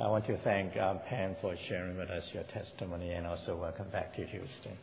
I want to thank Pam for sharing with us your testimony, and also welcome back to Houston.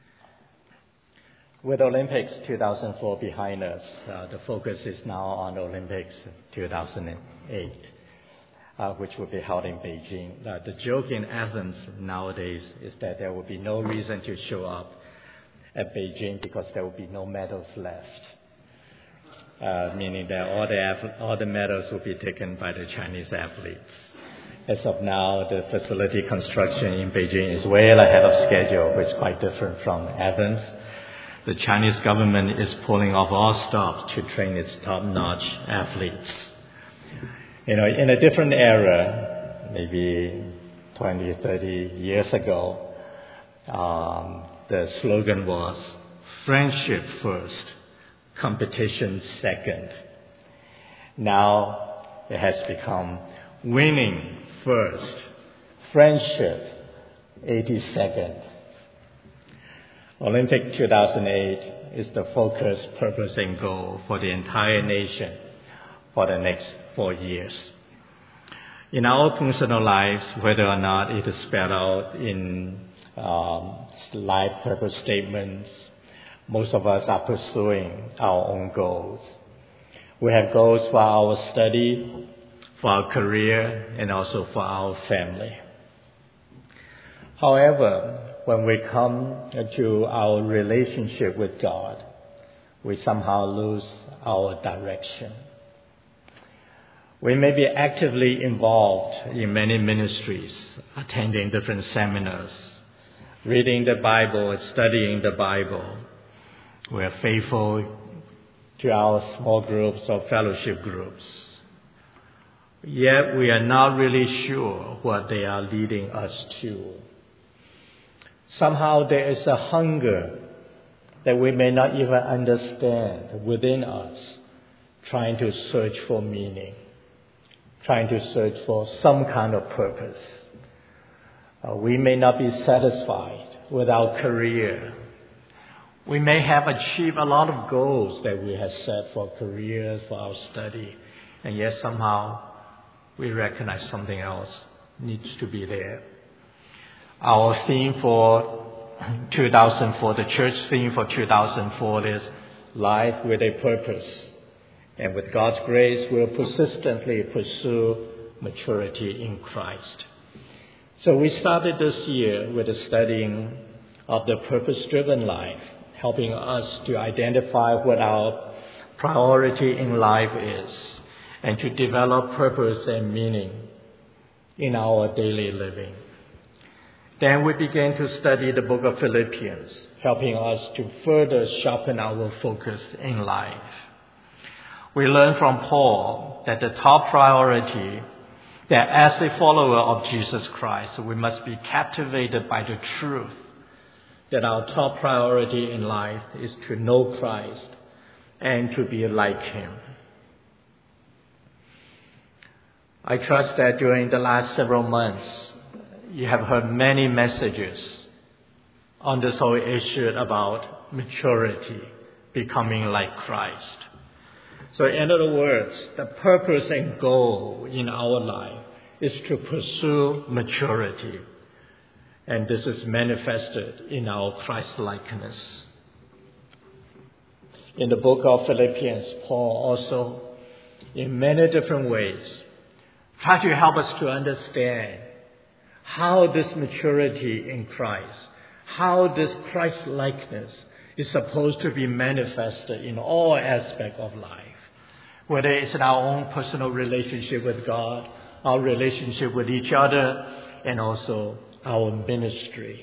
With Olympics 2004 behind us, the focus is now on Olympics 2008, which will be held in Beijing. The joke in Athens nowadays is that there will be no reason to show up at Beijing because there will be no medals left, meaning that all the medals will be taken by the Chinese athletes. As of now, the facility construction in Beijing is way ahead of schedule, which is quite different from Athens. The Chinese government is pulling off all stops to train its top-notch athletes. In a different era, maybe 20, 30 years ago, the slogan was friendship first, competition second. Now it has become winning first, friendship 82nd. Olympic 2008 is the focus, purpose, and goal for the entire nation for the next 4 years. In our personal lives, whether or not it is spelled out in life purpose statements, most of us are pursuing our own goals. We have goals for our study, for our career, and also for our family. However, when we come to our relationship with God, we somehow lose our direction. We may be actively involved in many ministries, attending different seminars, reading the Bible, studying the Bible. We are faithful to our small groups or fellowship groups. Yet we are not really sure what they are leading us to. Somehow there is a hunger that we may not even understand within us, trying to search for meaning, trying to search for some kind of purpose. We may not be satisfied with our career. We may have achieved a lot of goals that we have set for careers, for our study, and yet somehow we recognize something else needs to be there. Our theme for 2004, the church theme for 2004 is life with a purpose. And with God's grace, we'll persistently pursue maturity in Christ. So we started this year with the studying of the purpose-driven life, helping us to identify what our priority in life is and to develop purpose and meaning in our daily living. Then we began to study the book of Philippians, helping us to further sharpen our focus in life. We learned from Paul that the top priority, that as a follower of Jesus Christ, we must be captivated by the truth that our top priority in life is to know Christ and to be like Him. I trust that during the last several months, you have heard many messages on this whole issue about maturity, becoming like Christ. So in other words, the purpose and goal in our life is to pursue maturity. And this is manifested in our Christ-likeness. In the book of Philippians, Paul also, in many different ways, tries to help us to understand how this maturity in Christ, how this Christ-likeness is supposed to be manifested in all aspects of life, whether it's in our own personal relationship with God, our relationship with each other, and also our ministry.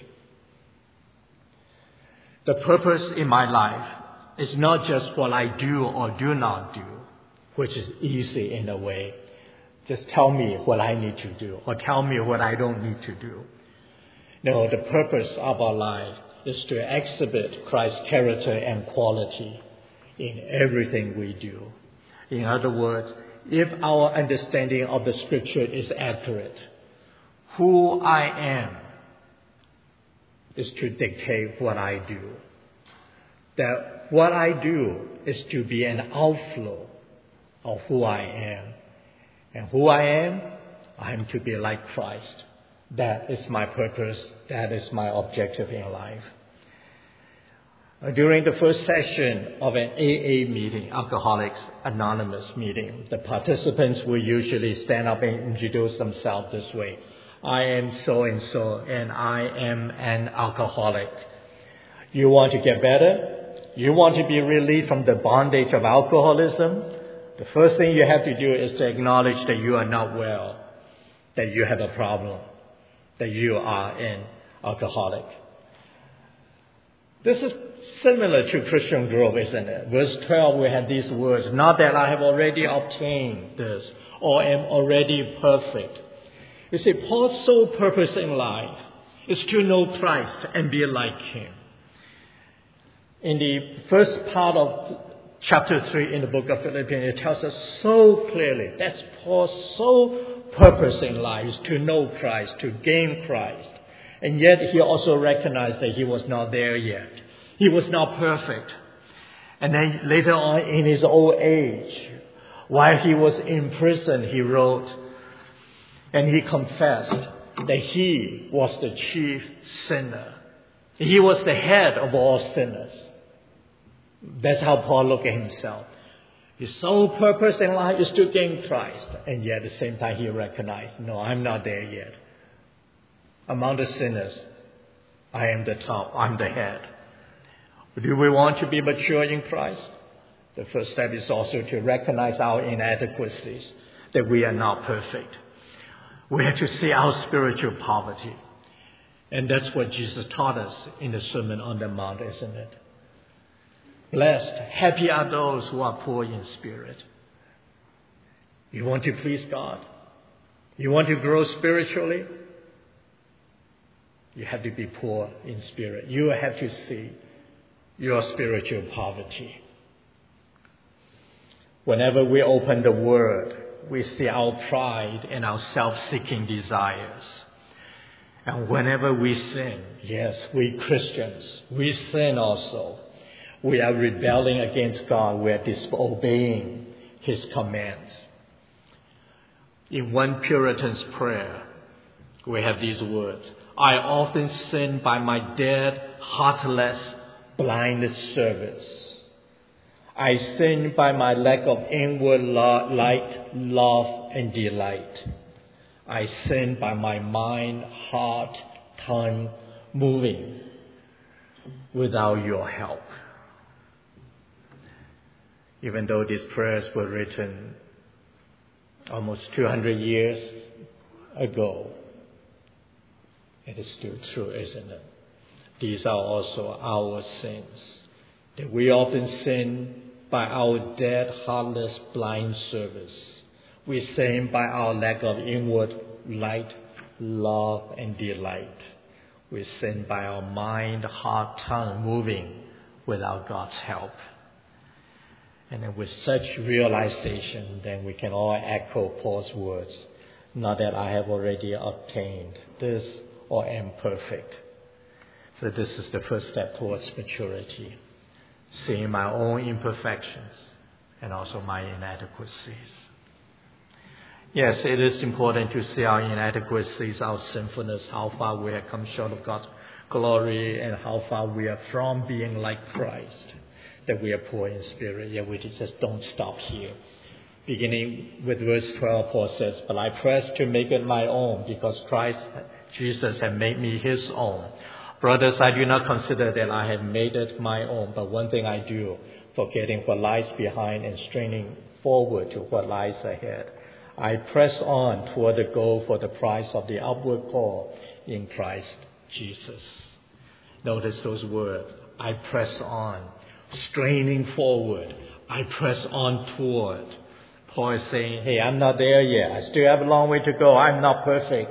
The purpose in my life is not just what I do or do not do, which is easy in a way. Just tell me what I need to do or tell me what I don't need to do. No, the purpose of our life is to exhibit Christ's character and quality in everything we do. In other words, if our understanding of the Scripture is accurate, who I am is to dictate what I do. That what I do is to be an outflow of who I am. And who I am I am to be like Christ. That is my purpose. That is my objective in life. During the first session of an AA meeting, Alcoholics Anonymous meeting, the participants will usually stand up and introduce themselves this way. I am so-and-so, and I am an alcoholic. You want to get better? You want to be relieved from the bondage of alcoholism? The first thing you have to do is to acknowledge that you are not well, that you have a problem, that you are an alcoholic. This is similar to Christian growth, isn't it? Verse 12, we have these words, not that I have already obtained this or am already perfect. You see, Paul's sole purpose in life is to know Christ and be like Him. In the first part of chapter 3 in the book of Philippians, it tells us so clearly that's Paul's sole purpose in life is to know Christ, to gain Christ. And yet he also recognized that he was not there yet. He was not perfect. And then later on in his old age, while he was in prison, he wrote and he confessed that he was the chief sinner. He was the head of all sinners. That's how Paul looked at himself. His sole purpose in life is to gain Christ. And yet at the same time he recognized, no, I'm not there yet. Among the sinners, I am the top, I'm the head. Do we want to be mature in Christ? The first step is also to recognize our inadequacies, that we are not perfect. We have to see our spiritual poverty. And that's what Jesus taught us in the Sermon on the Mount, isn't it? Blessed, happy are those who are poor in spirit. You want to please God? You want to grow spiritually? You have to be poor in spirit. You have to see your spiritual poverty. Whenever we open the Word, we see our pride and our self-seeking desires. And whenever we sin, yes, we Christians, we sin also. We are rebelling against God. We are disobeying His commands. In one Puritan's prayer, we have these words, I often sin by my dead, heartless, blind service. I sin by my lack of inward light, love, and delight. I sin by my mind, heart, tongue moving without your help. Even though these prayers were written almost 200 years ago, it is still true, isn't it? These are also our sins. That we often sin by our dead, heartless, blind service. We sin by our lack of inward light, love, and delight. We sin by our mind, heart, tongue moving without God's help. And then with such realization, then we can all echo Paul's words, not that I have already obtained this or am perfect. So this is the first step towards maturity, seeing my own imperfections and also my inadequacies. Yes, it is important to see our inadequacies, our sinfulness, how far we have come short of God's glory and how far we are from being like Christ, that we are poor in spirit, yet we just don't stop here. Beginning with verse 12, Paul says, but I press to make it my own because Christ Jesus has made me His own. Brothers, I do not consider that I have made it my own, but one thing I do, forgetting what lies behind and straining forward to what lies ahead. I press on toward the goal for the prize of the upward call in Christ Jesus. Notice those words. I press on, straining forward. I press on toward. Paul is saying, hey, I'm not there yet. I still have a long way to go. I'm not perfect.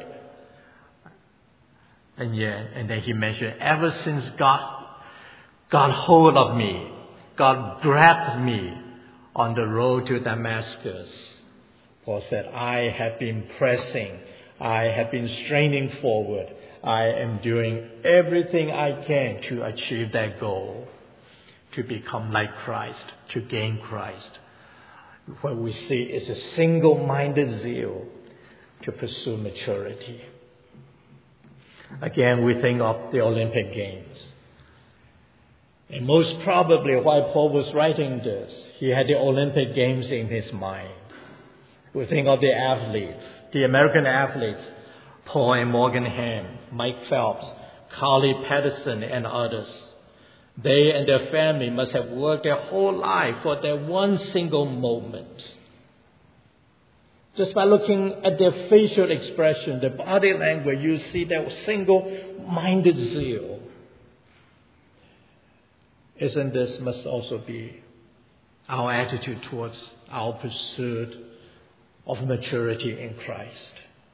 And then he mentioned, ever since God got hold of me, God grabbed me on the road to Damascus. Paul said, I have been pressing. I have been straining forward. I am doing everything I can to achieve that goal, to become like Christ, to gain Christ. What we see is a single-minded zeal to pursue maturity. Again, we think of the Olympic Games. And most probably while Paul was writing this, he had the Olympic Games in his mind. We think of the athletes, the American athletes, Paul and Morgan Ham, Mike Phelps, Carly Patterson, and others. They and their family must have worked their whole life for that one single moment. Just by looking at their facial expression, their body language, you see that single-minded zeal. Isn't this must also be our attitude towards our pursuit of maturity in Christ?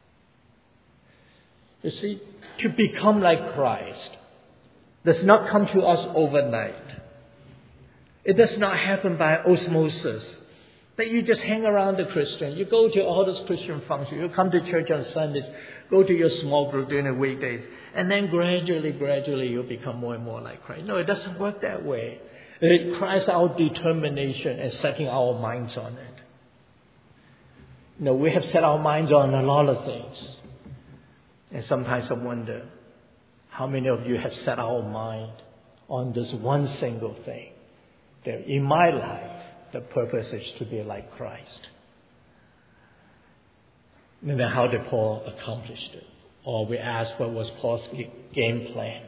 You see, to become like Christ does not come to us overnight. It does not happen by osmosis. That you just hang around the Christian. You go to all those Christian functions. You come to church on Sundays. Go to your small group during the weekdays. And then gradually you become more and more like Christ. No, it doesn't work that way. It requires our determination and setting our minds on it. We have set our minds on a lot of things. And sometimes I wonder, how many of you have set our mind on this one single thing? That in my life, the purpose is to be like Christ. And then how did Paul accomplish it? Or we ask, what was Paul's game plan?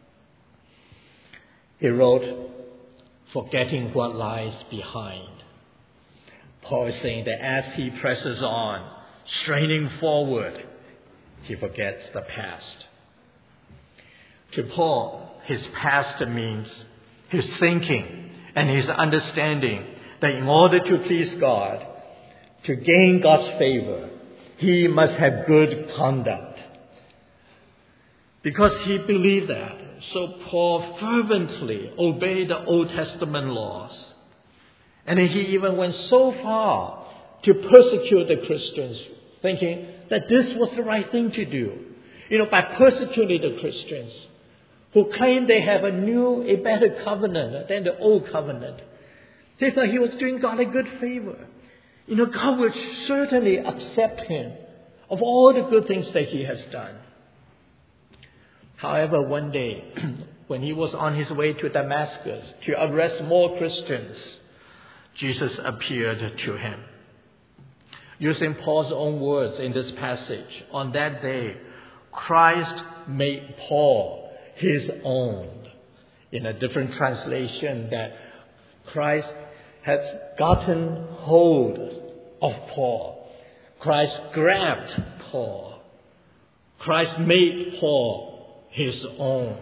He wrote, forgetting what lies behind. Paul is saying that as he presses on, straining forward, he forgets the past. To Paul, his past means his thinking and his understanding that in order to please God, to gain God's favor, he must have good conduct. Because he believed that, so Paul fervently obeyed the Old Testament laws. And he even went so far to persecute the Christians, thinking that this was the right thing to do. By persecuting the Christians who claimed they have a better covenant than the old covenant. They thought he was doing God a good favor. God will certainly accept him of all the good things that he has done. However, one day, when he was on his way to Damascus to arrest more Christians, Jesus appeared to him. Using Paul's own words in this passage, on that day, Christ made Paul his own. In a different translation, that Christ has gotten hold of Paul. Christ grabbed Paul. Christ made Paul his own.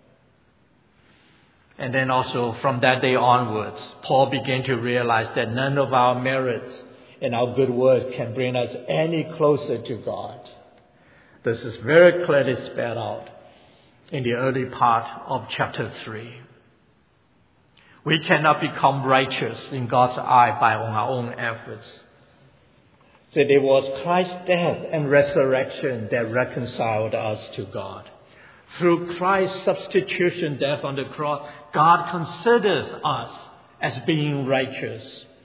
And then also from that day onwards, Paul began to realize that none of our merits and our good works can bring us any closer to God. This is very clearly spelled out in the early part of chapter 3. We cannot become righteous in God's eye by our own efforts. So it was Christ's death and resurrection that reconciled us to God. Through Christ's substitution death on the cross, God considers us as being righteous.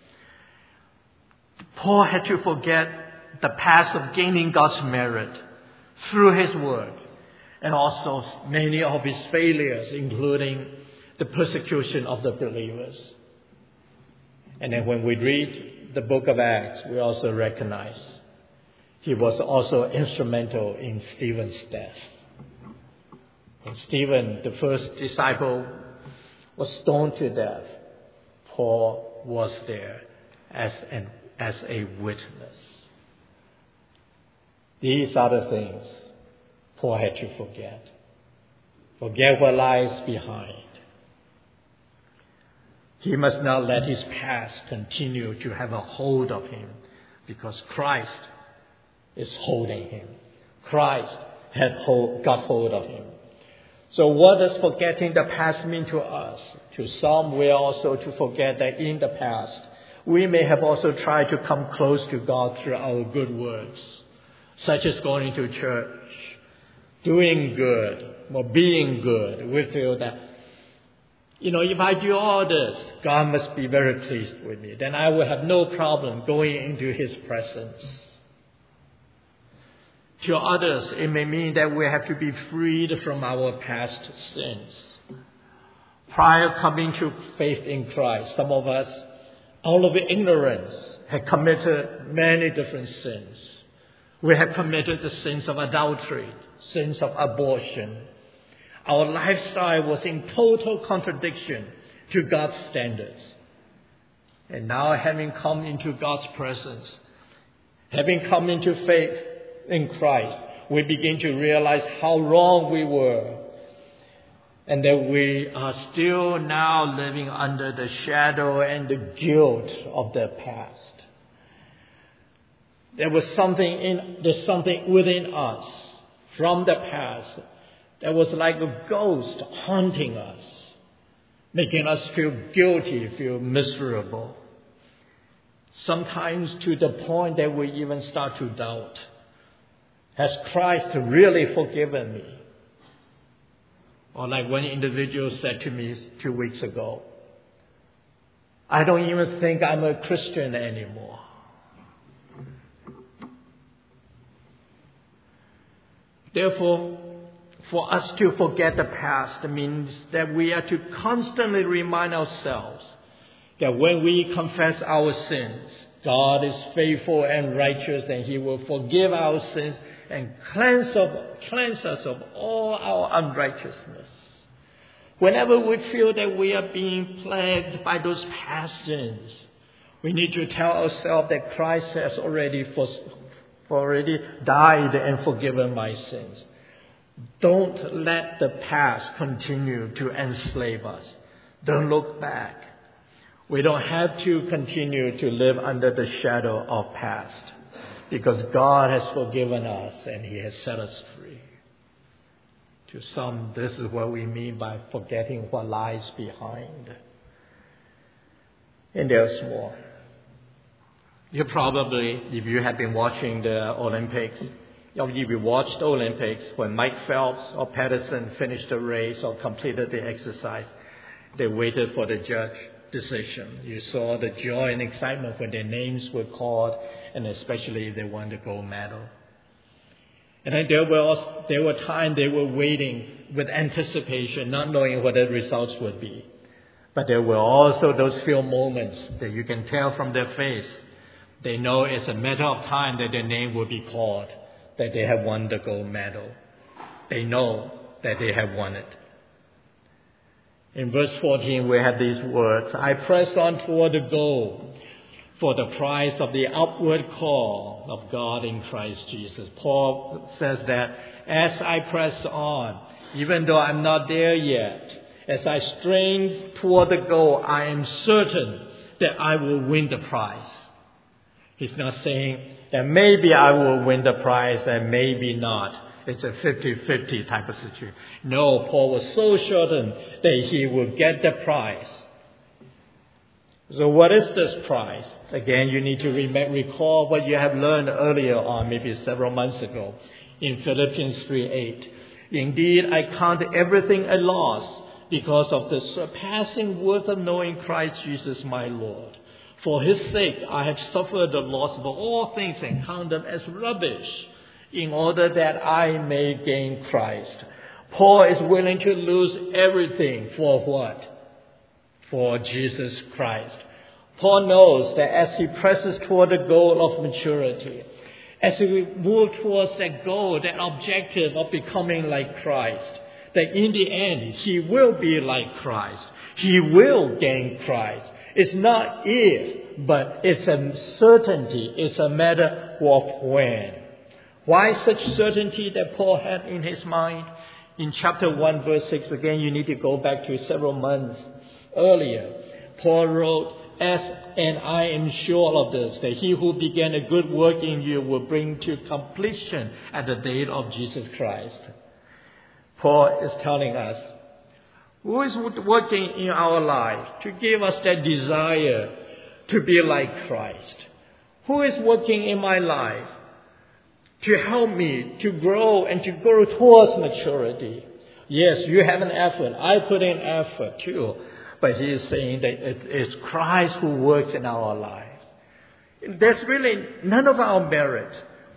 Paul had to forget the past of gaining God's merit through his work, and also many of his failures, including the persecution of the believers. And then when we read the book of Acts, we also recognize he was also instrumental in Stephen's death. When Stephen, the first disciple, was stoned to death, Paul was there as a witness. These are the things Paul had to forget. Forget what lies behind. He must not let his past continue to have a hold of him, because Christ is holding him. Christ got hold of him. So what does forgetting the past mean to us? To some, we are also to forget that in the past, we may have also tried to come close to God through our good works, such as going to church, doing good, or being good. We feel that, if I do all this, God must be very pleased with me. Then I will have no problem going into his presence. To others, it may mean that we have to be freed from our past sins. Prior coming to faith in Christ, some of us, out of ignorance, have committed many different sins. We have committed the sins of adultery, sins of abortion. Our lifestyle was in total contradiction to God's standards. And now, having come into God's presence, having come into faith in Christ, we begin to realize how wrong we were, and that we are still now living under the shadow and the guilt of the past. There's something within us from the past that was like a ghost haunting us, making us feel guilty, feel miserable. Sometimes to the point that we even start to doubt, has Christ really forgiven me? Or like one individual said to me 2 weeks ago, I don't even think I'm a Christian anymore. Therefore, for us to forget the past means that we are to constantly remind ourselves that when we confess our sins, God is faithful and righteous, and He will forgive our sins and cleanse us of all our unrighteousness. Whenever we feel that we are being plagued by those past sins, we need to tell ourselves that Christ has already died and forgiven my sins. Don't let the past continue to enslave us. Don't look back. We don't have to continue to live under the shadow of past, because God has forgiven us and He has set us free. To some, this is what we mean by forgetting what lies behind. And there's more. You probably, if you have been watching the Olympics, or if you watched the Olympics, when Mike Phelps or Patterson finished the race or completed the exercise, they waited for the judge decision. You saw the joy and excitement when their names were called, and especially if they won the gold medal. And then there were times they were waiting with anticipation, not knowing what the results would be. But there were also those few moments that you can tell from their face. They know it's a matter of time that their name will be called, that they have won the gold medal. They know that they have won it. In verse 14, we have these words, I press on toward the goal for the prize of the upward call of God in Christ Jesus. Paul says that as I press on, even though I'm not there yet, as I strain toward the goal, I am certain that I will win the prize. He's not saying that maybe I will win the prize and maybe not. It's a 50-50 type of situation. No, Paul was so certain that he will get the prize. So what is this prize? Again, you need to recall what you have learned earlier on, maybe several months ago, in Philippians 3:8. Indeed, I count everything a loss because of the surpassing worth of knowing Christ Jesus my Lord. For His sake, I have suffered the loss of all things and count them as rubbish, in order that I may gain Christ. Paul is willing to lose everything for what? For Jesus Christ. Paul knows that as he presses toward the goal of maturity, as he moves towards that goal, that objective of becoming like Christ, that in the end he will be like Christ. He will gain Christ. It's not if, but it's a certainty. It's a matter of when. Why such certainty that Paul had in his mind? In chapter 1, verse 6, again, you need to go back to several months earlier. Paul wrote, and I am sure of this, that He who began a good work in you will bring to completion at the day of Jesus Christ. Paul is telling us, who is working in our life to give us that desire to be like Christ? Who is working in my life to help me to grow and to grow towards maturity? Yes, you have an effort. I put in effort too. But he is saying that it is Christ who works in our life. There's really none of our merit.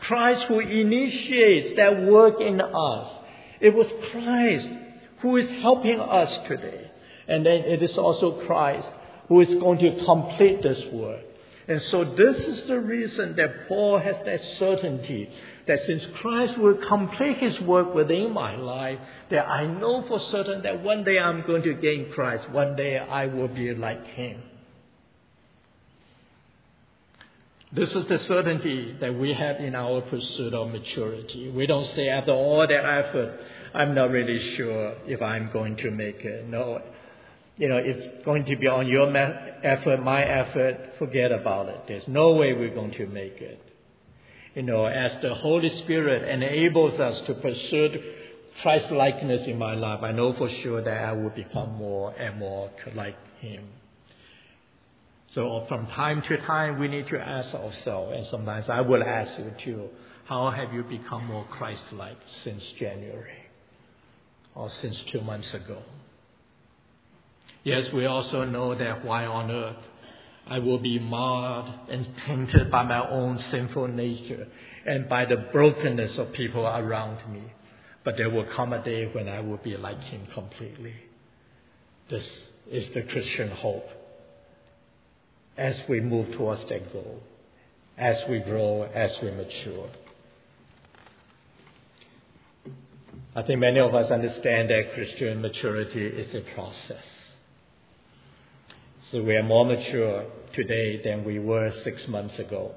Christ who initiates that work in us. It was Christ who is helping us today. And then it is also Christ who is going to complete this work. And so this is the reason that Paul has that certainty that since Christ will complete his work within my life, that I know for certain that one day I'm going to gain Christ. One day I will be like him. This is the certainty that we have in our pursuit of maturity. We don't say after all that effort, I'm not really sure if I'm going to make it. No, it's going to be on your effort, my effort, forget about it. There's no way we're going to make it. As the Holy Spirit enables us to pursue Christ-likeness in my life, I know for sure that I will become more and more like him. So from time to time, we need to ask ourselves, and sometimes I will ask you too, how have you become more Christ-like since January or since 2 months ago? Yes, we also know that while on earth, I will be marred and tainted by my own sinful nature and by the brokenness of people around me. But there will come a day when I will be like him completely. This is the Christian hope. As we move towards that goal, as we grow, as we mature. I think many of us understand that Christian maturity is a process. So we are more mature today than we were 6 months ago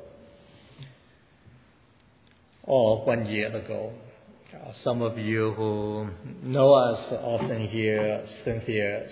or 1 year ago. Some of you who know us often hear Cynthia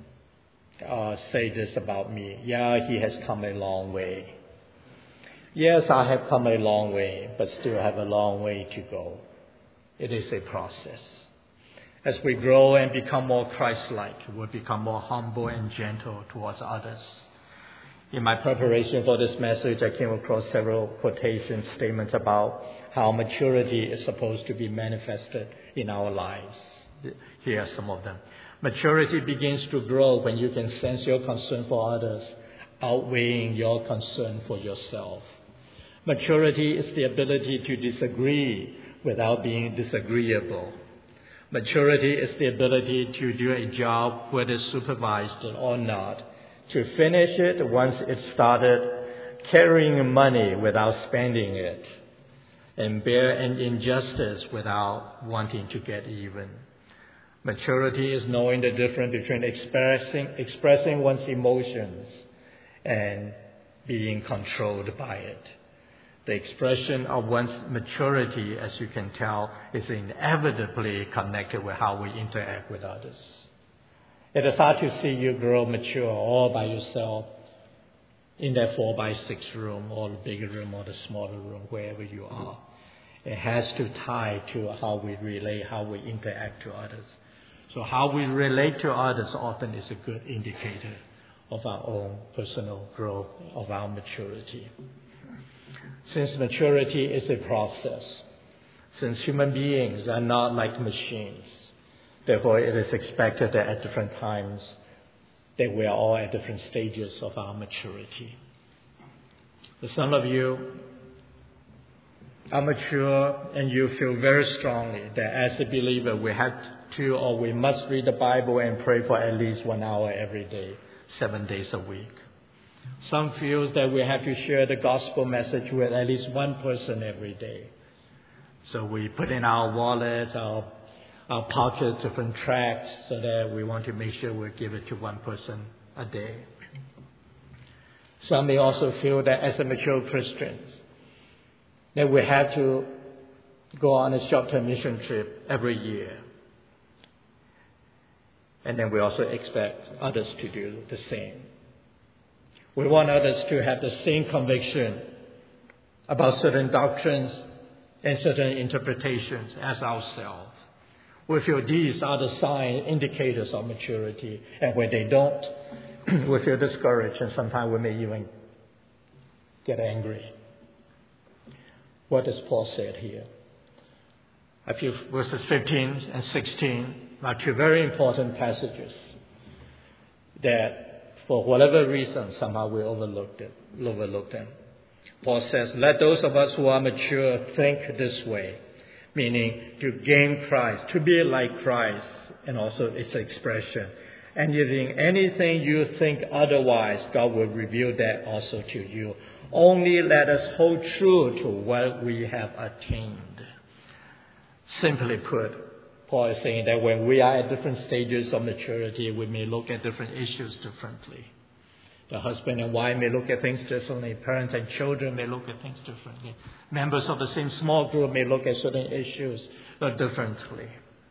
say this about me. Yeah, he has come a long way. Yes, I have come a long way, but still have a long way to go. It is a process. As we grow and become more Christ-like, we'll become more humble and gentle towards others. In my preparation for this message, I came across several quotation statements about how maturity is supposed to be manifested in our lives. Here are some of them. Maturity begins to grow when you can sense your concern for others outweighing your concern for yourself. Maturity is the ability to disagree without being disagreeable. Maturity is the ability to do a job, whether supervised or not, to finish it once it's started, carrying money without spending it, and bear an injustice without wanting to get even. Maturity is knowing the difference between expressing one's emotions and being controlled by it. The expression of one's maturity, as you can tell, is inevitably connected with how we interact with others. It is hard to see you grow mature all by yourself in that 4x6 room or the bigger room or the smaller room, wherever you are. It has to tie to how we relate, how we interact to others. So how we relate to others often is a good indicator of our own personal growth, of our maturity. Since maturity is a process, since human beings are not like machines, therefore it is expected that at different times that we are all at different stages of our maturity. For some of you are mature and you feel very strongly that as a believer we have to or we must read the Bible and pray for at least 1 hour every day, 7 days a week. Some feel that we have to share the gospel message with at least one person every day. So we put in our wallets, our pockets, different tracts, so that we want to make sure we give it to one person a day. Some may also feel that as a mature Christians, that we have to go on a short-term mission trip every year. And then we also expect others to do the same. We want others to have the same conviction about certain doctrines and certain interpretations as ourselves. We feel these are the sign indicators of maturity. And when they don't, we feel discouraged and sometimes we may even get angry. What does Paul say here? I feel verses 15 and 16 are two very important passages that for whatever reason somehow we overlooked them. Paul says, let those of us who are mature think this way, meaning to gain Christ, to be like Christ, and also its expression. Anything you think otherwise, God will reveal that also to you. Only let us hold true to what we have attained. Simply put, Paul is saying that when we are at different stages of maturity, we may look at different issues differently. The husband and wife may look at things differently. Parents and children may look at things differently. Members of the same small group may look at certain issues differently.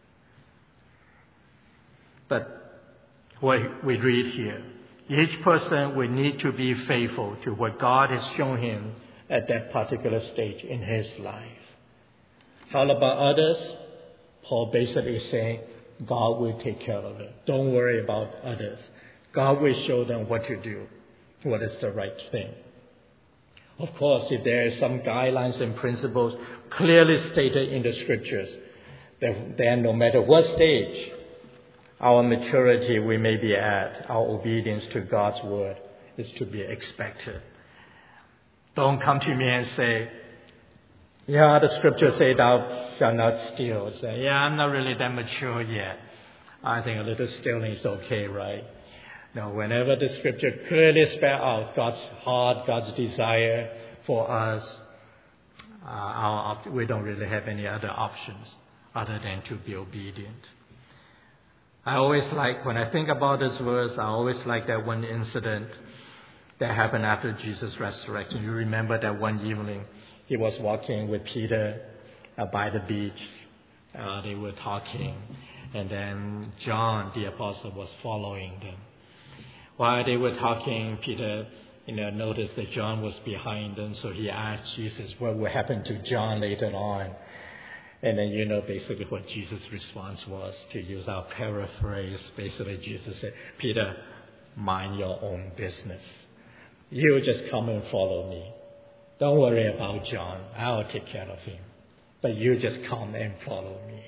But what we read here, each person will need to be faithful to what God has shown him at that particular stage in his life. How about others? Paul basically is saying, God will take care of it. Don't worry about others. God will show them what to do, what is the right thing. Of course, if there are some guidelines and principles clearly stated in the Scriptures, then no matter what stage our maturity we may be at, our obedience to God's word is to be expected. Don't come to me and say, yeah, the Scriptures say thou shalt not steal. Say, yeah, I'm not really that mature yet. I think a little stealing is okay, right? No, whenever the Scripture clearly spells out God's heart, God's desire for us, we don't really have any other options other than to be obedient. I always like, when I think about this verse, I always like that one incident that happened after Jesus' resurrection. You remember that one evening, he was walking with Peter by the beach. They were talking, and then John, the apostle, was following them. While they were talking, Peter, noticed that John was behind them, so he asked Jesus what would happen to John later on. And then basically what Jesus' response was, to use our paraphrase. Basically, Jesus said, Peter, mind your own business. You just come and follow me. Don't worry about John. I'll take care of him. But you just come and follow me.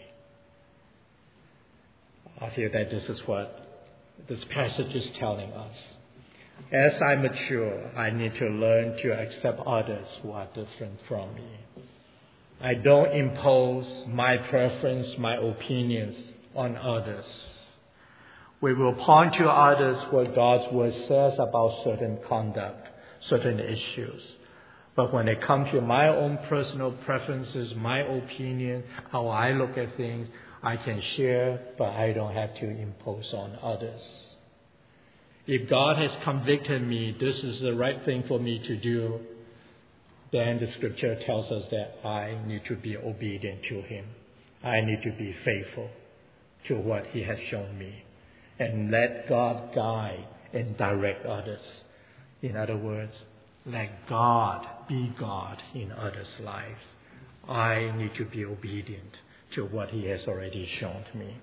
I feel that this is what this passage is telling us. As I mature, I need to learn to accept others who are different from me. I don't impose my preference, my opinions on others. We will point to others what God's word says about certain conduct, certain issues. But when it comes to my own personal preferences, my opinion, how I look at things, I can share, but I don't have to impose on others. If God has convicted me, this is the right thing for me to do, then the Scripture tells us that I need to be obedient to Him. I need to be faithful to what He has shown me. And let God guide and direct others. In other words, let God be God in others' lives. I need to be obedient to what He has already shown me.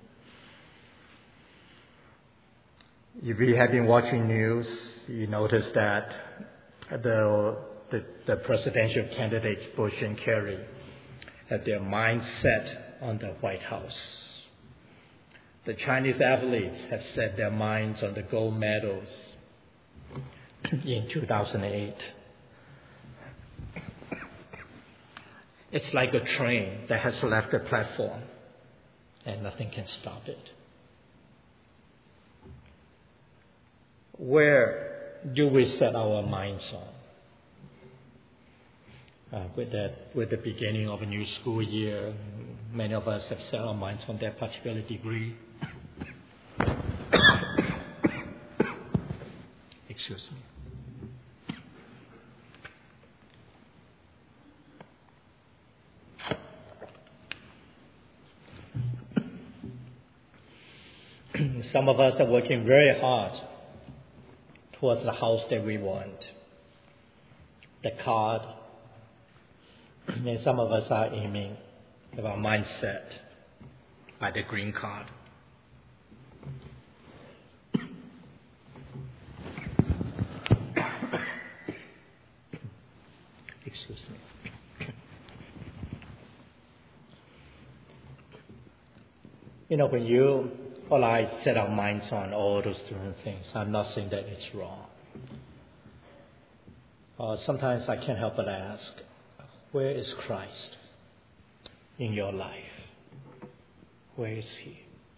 If you have been watching news, you notice that the presidential candidates, Bush and Kerry, had their minds set on the White House. The Chinese athletes have set their minds on the gold medals in 2008. It's like a train that has left the platform and nothing can stop it. Where do we set our minds on? With the beginning of a new school year, many of us have set our minds on that particular degree. Excuse me. Some of us are working very hard towards the house that we want, the car. And some of us are aiming, have our mindset by the green card. Excuse me. When you or I set our minds on all those different things, I'm not saying that it's wrong. Sometimes I can't help but ask, where is Christ in your life? Where is He?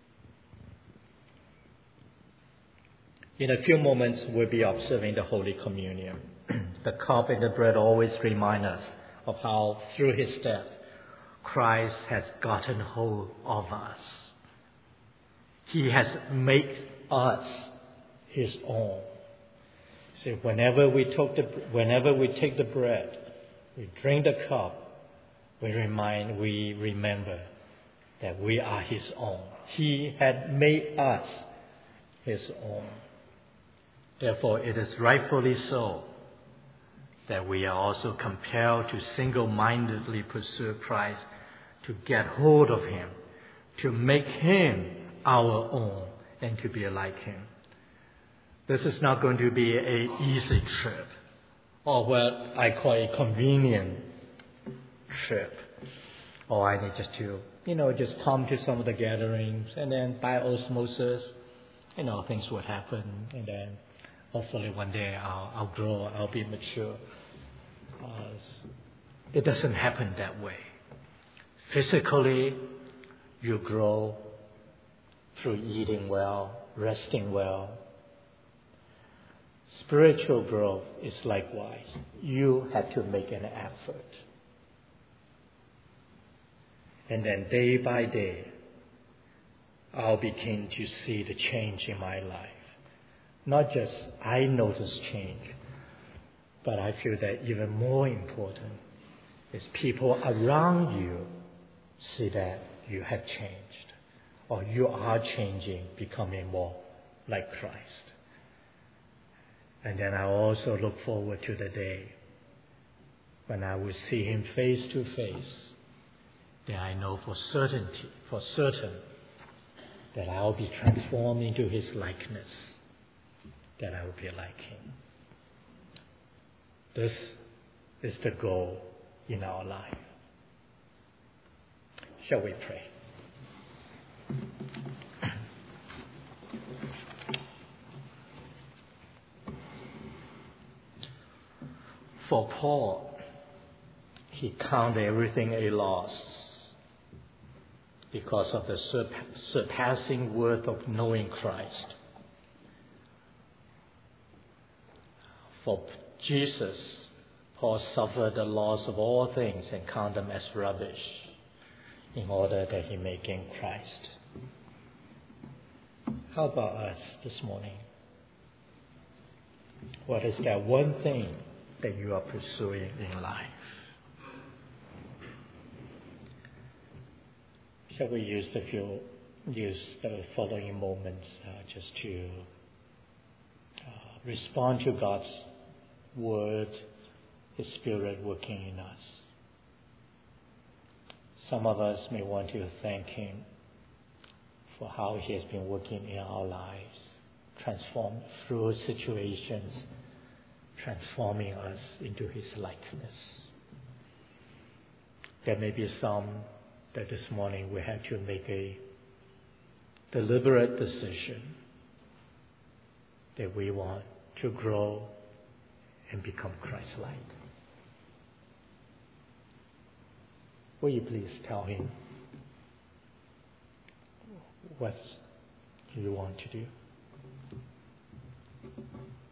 In a few moments, we'll be observing the Holy Communion. The cup and the bread always remind us of how, through His death, Christ has gotten hold of us. He has made us His own. See, whenever we take the bread, we drink the cup, we remember that we are His own. He had made us His own. Therefore, it is rightfully so that we are also compelled to single-mindedly pursue Christ, to get hold of Him, to make Him our own, and to be like Him. This is not going to be an easy trip, or what I call a convenient trip. Or I need just to, just come to some of the gatherings, and then by osmosis, things would happen, and then hopefully one day I'll grow, I'll be mature. It doesn't happen that way. Physically, you grow through eating well, resting well. Spiritual growth is likewise. You have to make an effort. And then day by day, I'll begin to see the change in my life. Not just I notice change, but I feel that even more important is people around you see that you have changed, or you are changing, becoming more like Christ. And then I also look forward to the day when I will see Him face to face. Then I know for certain, that I will be transformed into His likeness, that I will be like Him. This is the goal in our life. Shall we pray? For Paul, he counted everything a loss because of the surpassing worth of knowing Christ. For Jesus, Paul suffered the loss of all things and counted them as rubbish in order that he may gain Christ. How about us this morning? What is that one thing that you are pursuing in life? Shall we use the following moments just to respond to God's Word, His Spirit working in us? Some of us may want to thank Him for how He has been working in our lives, transformed through situations, transforming us into His likeness. There may be some that this morning we have to make a deliberate decision that we want to grow and become Christ-like. Will you please tell Him what you want to do?